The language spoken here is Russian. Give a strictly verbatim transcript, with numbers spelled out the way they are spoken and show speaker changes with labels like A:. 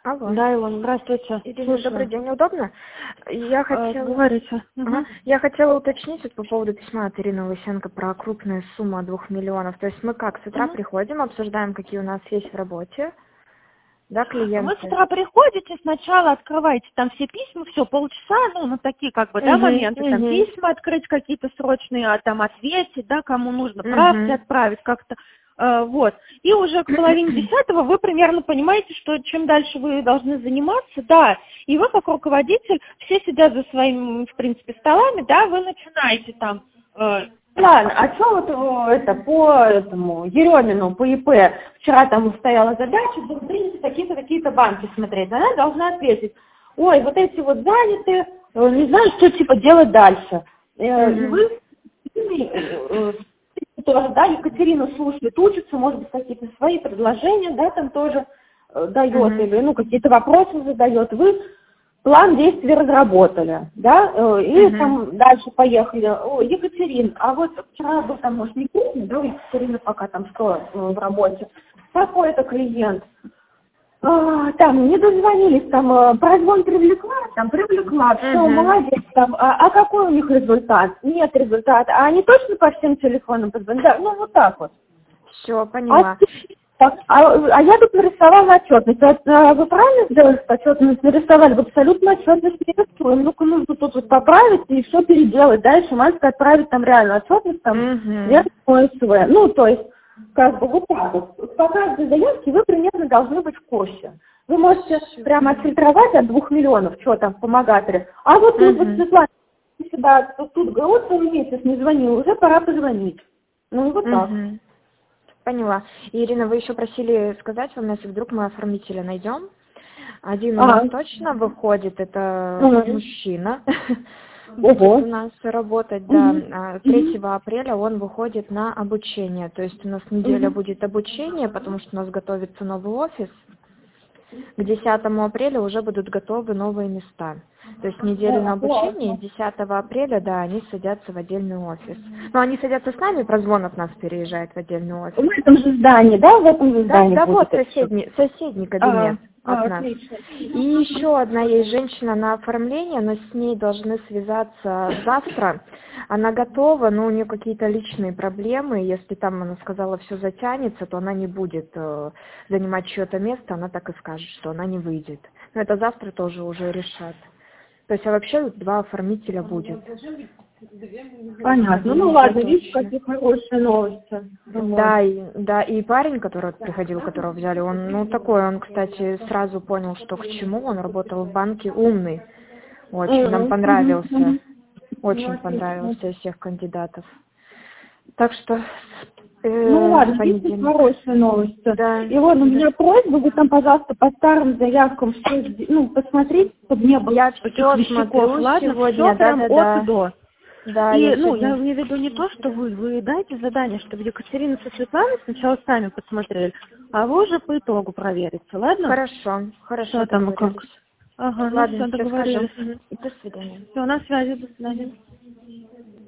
A: Алло.
B: Да, Илон, здравствуйте.
A: Ирина,
B: Слушаю.
A: добрый день, удобно? Я
B: Э,
A: хотела...
B: Говорите.
A: Ага.
B: Мгм.
A: Я хотела уточнить вот по поводу письма от Ирины Лысенко про крупную сумму двух миллионов. То есть мы как, с утра
B: Мгм.
A: приходим, обсуждаем, какие у нас есть в работе, да,
B: Вы с
A: клиенты.
B: утра приходите, сначала открываете там все письма, все, полчаса, ну, на такие как бы, да,
A: Угу,
B: моменты, там
A: угу,
B: письма открыть какие-то срочные, а там ответить, да, кому нужно, правки
A: угу.
B: отправить как-то, э, вот. И уже к половине десятого вы примерно понимаете, что чем дальше вы должны заниматься, да, и вы как руководитель, все сидят за своими, в принципе, столами, да, вы начинаете там... э, Ладно, а что вот э, это по этому Еремину, по ИП, вчера там стояла задача, да, в принципе, какие-то какие-то банки смотреть. Она должна ответить, ой, вот эти вот заняты, э, не знаю, что типа делать дальше. Э, И
A: Угу,
B: вы э, э, тоже, да, Екатерина слушает, учится, может быть, какие-то свои предложения, да, там тоже э, дает,
A: угу,
B: или, ну, какие-то вопросы задает. Вы план действий разработали, да, э, и
A: угу.
B: там дальше поехали. О, Екатерин, а вот вчера был там, может, не крупный, да, у Екатерины пока там что э, в работе, какой-то клиент, а, там не дозвонились, там э, прозвон привлекла, там привлекла, все,
A: Угу.
B: молодец, там, а, а какой у них результат? Нет результата, а они точно по всем телефонам позвонили? Да, ну вот так вот.
A: Все,
B: А,
A: поняла.
B: так, а, а я тут нарисовала отчетность. Вот, а, вы правильно сделали, что отчетность нарисовали? В абсолютно отчетность не рисуем. Ну-ка нужно тут вот поправить и все переделать. Дальше Мальска отправить там реально отчетность, там
A: Угу.
B: верхнее СВ. Ну, то есть, как бы вот так вот. По каждой заявке вы примерно должны быть в курсе. Вы можете прямо отфильтровать от двух миллионов, что там в помогаторе. А вот тут вот,
A: Угу.
B: Светлана, сюда, тут, тут год целый месяц не звонил, уже пора позвонить. Ну, и вот так.
A: Угу. Поняла. И, Ирина, вы еще просили сказать вам, если вдруг мы оформителя найдем. Один у нас
B: А,
A: точно выходит, это
B: мгм.
A: мужчина, будет
B: Ого.
A: у нас работать, да.
B: Мгм.
A: А
B: Мгм.
A: третьего апреля он выходит на обучение. То есть у нас неделя
B: Мгм.
A: будет обучение, потому что у нас готовится новый офис. К десятому апреля уже будут готовы новые места. То есть неделю на
B: О,
A: обучение,
B: классно.
A: десятого апреля, да, они садятся в отдельный офис. Но они садятся с нами, прозвон от нас переезжает в отдельный офис.
B: В этом же здании, да? В этом же
A: Да,
B: здании
A: да, вот
B: будет это всё?
A: соседний, соседний
B: А,
A: кабинет от
B: а,
A: нас.
B: отлично.
A: И еще одна есть женщина на оформление, но с ней должны связаться завтра. Она готова, но у нее какие-то личные проблемы. Если там, она сказала, все затянется, то она не будет э, занимать чье-то место, она так и скажет, что она не выйдет. Но это завтра тоже уже решат. То есть, а вообще два оформителя будет.
B: Понятно. Ну
A: Везде
B: ладно, видите,
A: точно.
B: какие хорошие новости. Вот.
A: Да, и, да, и парень, который вот приходил, которого взяли, он, ну, такой, он, кстати, сразу понял, что к чему, он работал в банке, умный, очень, нам
B: Мгм. Мгм.
A: понравился,
B: Мгм. Ну,
A: очень
B: отлично.
A: понравился из всех кандидатов. Так что
B: Ну
A: э,
B: ладно,
A: с
B: видите,
A: понедельника.
B: хорошие новости.
A: Да,
B: И вот у
A: да.
B: меня просьба, вы там, пожалуйста, по старым заявкам все, сде- ну, посмотрите, чтобы не было
A: Я
B: таких
A: все
B: вещиков.
A: смотрю
B: Ладно, все
A: сегодня,
B: прям от и
A: да-да-да.
B: до.
A: Да, я
B: И, ну, я
A: сегодня
B: имею в виду не то, что вы, вы дайте задание, чтобы Екатерина со Светланой сначала сами посмотрели, а вы уже по итогу проверите, ладно?
A: хорошо, хорошо
B: Что там и как?
A: договорились.
B: Ага, ну
A: Ладно,
B: все,
A: все скажу.
B: договорились.
A: Мгм. До свидания.
B: Все, на связи, до свидания.